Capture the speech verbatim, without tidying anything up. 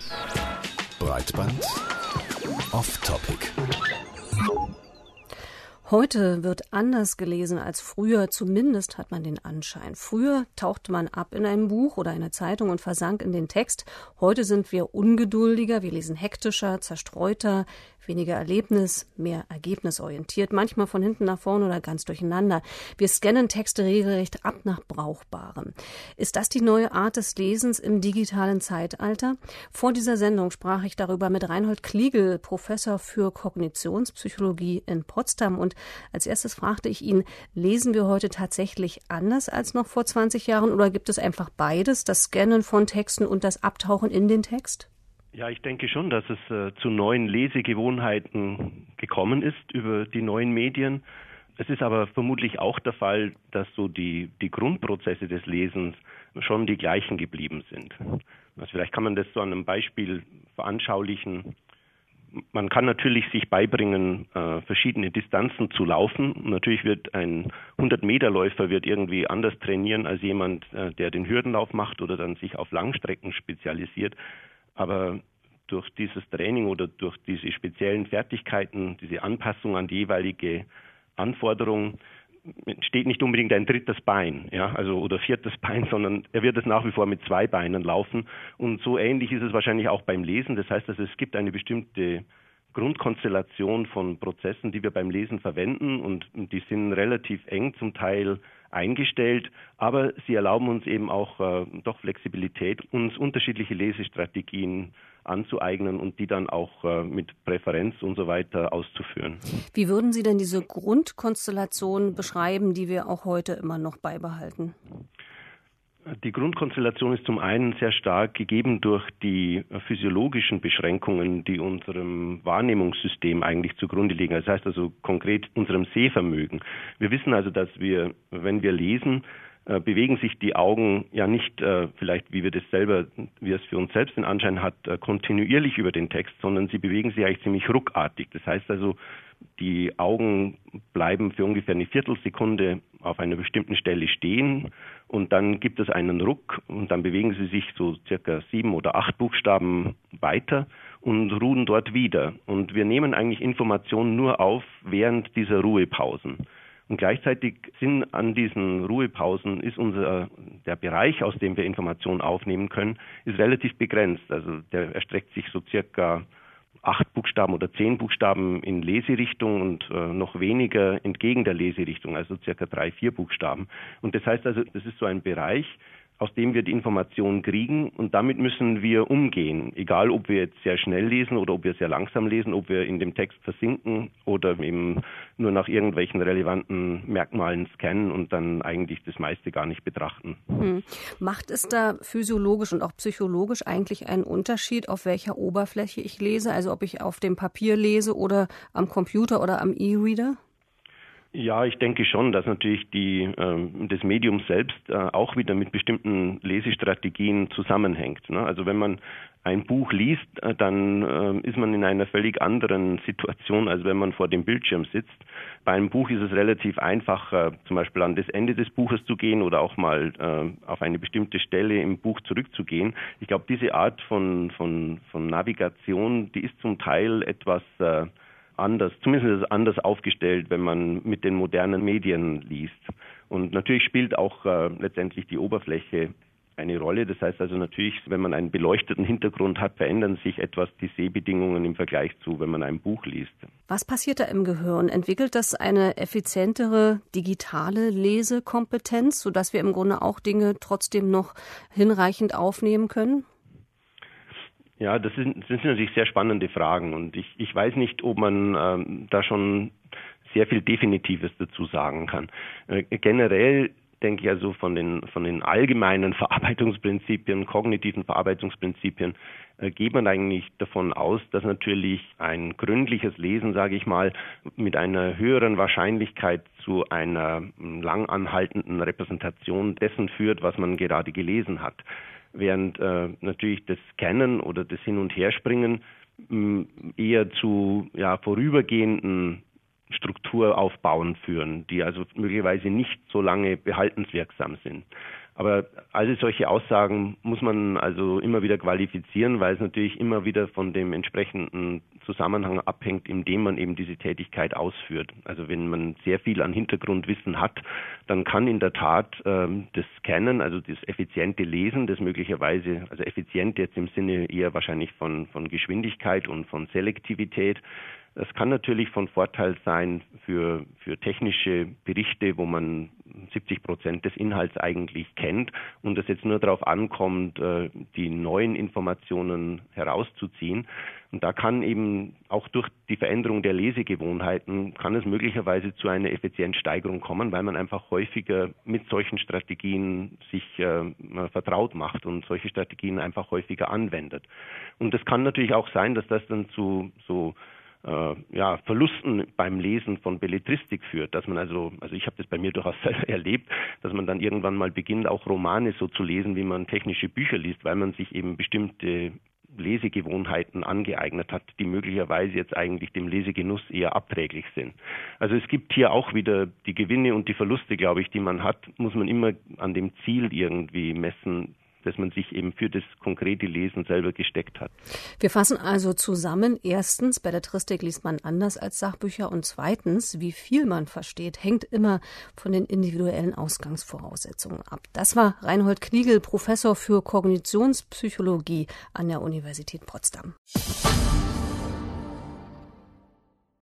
Breitband Off-Topic. Heute wird anders gelesen als früher, zumindest hat man den Anschein. Früher tauchte man ab in ein Buch oder eine Zeitung und versank in den Text. Heute sind wir ungeduldiger, wir lesen hektischer, zerstreuter, weniger Erlebnis, mehr ergebnisorientiert, manchmal von hinten nach vorne oder ganz durcheinander. Wir scannen Texte regelrecht ab nach Brauchbarem. Ist das die neue Art des Lesens im digitalen Zeitalter? Vor dieser Sendung sprach ich darüber mit Reinhold Kliegel, Professor für Kognitionspsychologie in Potsdam. Und als erstes fragte ich ihn, lesen wir heute tatsächlich anders als noch vor zwanzig Jahren oder gibt es einfach beides, das Scannen von Texten und das Abtauchen in den Text? Ja, ich denke schon, dass es äh, zu neuen Lesegewohnheiten gekommen ist über die neuen Medien. Es ist aber vermutlich auch der Fall, dass so die, die Grundprozesse des Lesens schon die gleichen geblieben sind. Also vielleicht kann man das so an einem Beispiel veranschaulichen. Man kann natürlich sich beibringen, äh, verschiedene Distanzen zu laufen. Natürlich wird ein hundert-Meter-Läufer wird irgendwie anders trainieren als jemand, äh, der den Hürdenlauf macht oder dann sich auf Langstrecken spezialisiert. Aber durch dieses Training oder durch diese speziellen Fertigkeiten, diese Anpassung an die jeweilige Anforderung, entsteht nicht unbedingt ein drittes Bein, ja, also oder viertes Bein, sondern er wird es nach wie vor mit zwei Beinen laufen. Und so ähnlich ist es wahrscheinlich auch beim Lesen. Das heißt, also es gibt eine bestimmte Grundkonstellation von Prozessen, die wir beim Lesen verwenden und die sind relativ eng zum Teil eingestellt, aber sie erlauben uns eben auch äh, doch Flexibilität, uns unterschiedliche Lesestrategien anzueignen und die dann auch äh, mit Präferenz und so weiter auszuführen. Wie würden Sie denn diese Grundkonstellation beschreiben, die wir auch heute immer noch beibehalten? Die Grundkonstellation ist zum einen sehr stark gegeben durch die physiologischen Beschränkungen, die unserem Wahrnehmungssystem eigentlich zugrunde liegen. Das heißt also konkret unserem Sehvermögen. Wir wissen also, dass wir, wenn wir lesen, äh, bewegen sich die Augen ja nicht äh, vielleicht, wie wir das selber, wie es für uns selbst den Anschein hat, äh, kontinuierlich über den Text, sondern sie bewegen sich eigentlich ziemlich ruckartig. Das heißt also, die Augen bleiben für ungefähr eine Viertelsekunde auf einer bestimmten Stelle stehen und dann gibt es einen Ruck und dann bewegen sie sich so circa sieben oder acht Buchstaben weiter und ruhen dort wieder. Und wir nehmen eigentlich Informationen nur auf während dieser Ruhepausen. Und gleichzeitig sind an diesen Ruhepausen ist unser der Bereich, aus dem wir Informationen aufnehmen können, ist relativ begrenzt. Also der erstreckt sich so circa acht Buchstaben oder zehn Buchstaben in Leserichtung und äh, noch weniger entgegen der Leserichtung, also circa drei, vier Buchstaben. Und das heißt also, das ist so ein Bereich, aus dem wir die Informationen kriegen und damit müssen wir umgehen. Egal, ob wir jetzt sehr schnell lesen oder ob wir sehr langsam lesen, ob wir in dem Text versinken oder eben nur nach irgendwelchen relevanten Merkmalen scannen und dann eigentlich das meiste gar nicht betrachten. Hm. Macht es da physiologisch und auch psychologisch eigentlich einen Unterschied, auf welcher Oberfläche ich lese? Also ob ich auf dem Papier lese oder am Computer oder am E-Reader? Ja, ich denke schon, dass natürlich die, äh, das Medium selbst äh, auch wieder mit bestimmten Lesestrategien zusammenhängt. Ne? Also wenn man ein Buch liest, äh, dann äh, ist man in einer völlig anderen Situation, als wenn man vor dem Bildschirm sitzt. Bei einem Buch ist es relativ einfach, äh, zum Beispiel an das Ende des Buches zu gehen oder auch mal äh, auf eine bestimmte Stelle im Buch zurückzugehen. Ich glaube, diese Art von, von, von Navigation, die ist zum Teil etwas äh, anders, zumindest ist es anders aufgestellt, wenn man mit den modernen Medien liest. Und natürlich spielt auch äh, letztendlich die Oberfläche eine Rolle. Das heißt also natürlich, wenn man einen beleuchteten Hintergrund hat, verändern sich etwas die Sehbedingungen im Vergleich zu, wenn man ein Buch liest. Was passiert da im Gehirn? Entwickelt das eine effizientere digitale Lesekompetenz, sodass wir im Grunde auch Dinge trotzdem noch hinreichend aufnehmen können? Ja, das sind, das sind natürlich sehr spannende Fragen und ich, ich weiß nicht, ob man ähm, da schon sehr viel Definitives dazu sagen kann. Äh, generell denke ich also von den, von den allgemeinen Verarbeitungsprinzipien, kognitiven Verarbeitungsprinzipien, äh, geht man eigentlich davon aus, dass natürlich ein gründliches Lesen, sage ich mal, mit einer höheren Wahrscheinlichkeit zu einer lang anhaltenden Repräsentation dessen führt, was man gerade gelesen hat. Während äh, natürlich das Scannen oder das Hin- und Herspringen mh, eher zu ja, vorübergehenden Strukturaufbauen führen, die also möglicherweise nicht so lange behaltenswirksam sind. Aber alle solche Aussagen muss man also immer wieder qualifizieren, weil es natürlich immer wieder von dem entsprechenden Zusammenhang abhängt, in dem man eben diese Tätigkeit ausführt. Also wenn man sehr viel an Hintergrundwissen hat, dann kann in der Tat ähm, das Scannen, also das effiziente Lesen, das möglicherweise, also effizient jetzt im Sinne eher wahrscheinlich von, von Geschwindigkeit und von Selektivität, das kann natürlich von Vorteil sein für, für technische Berichte, wo man siebzig Prozent des Inhalts eigentlich kennt und es jetzt nur darauf ankommt, die neuen Informationen herauszuziehen. Und da kann eben auch durch die Veränderung der Lesegewohnheiten, kann es möglicherweise zu einer Effizienzsteigerung kommen, weil man einfach häufiger mit solchen Strategien sich äh, vertraut macht und solche Strategien einfach häufiger anwendet. Und es kann natürlich auch sein, dass das dann zu so ja, Verlusten beim Lesen von Belletristik führt, dass man also, also ich habe das bei mir durchaus erlebt, dass man dann irgendwann mal beginnt, auch Romane so zu lesen, wie man technische Bücher liest, weil man sich eben bestimmte Lesegewohnheiten angeeignet hat, die möglicherweise jetzt eigentlich dem Lesegenuss eher abträglich sind. Also es gibt hier auch wieder die Gewinne und die Verluste, glaube ich, die man hat, muss man immer an dem Ziel irgendwie messen, dass man sich eben für das konkrete Lesen selber gesteckt hat. Wir fassen also zusammen. Erstens, Belletristik liest man anders als Sachbücher. Und zweitens, wie viel man versteht, hängt immer von den individuellen Ausgangsvoraussetzungen ab. Das war Reinhold Kniegel, Professor für Kognitionspsychologie an der Universität Potsdam.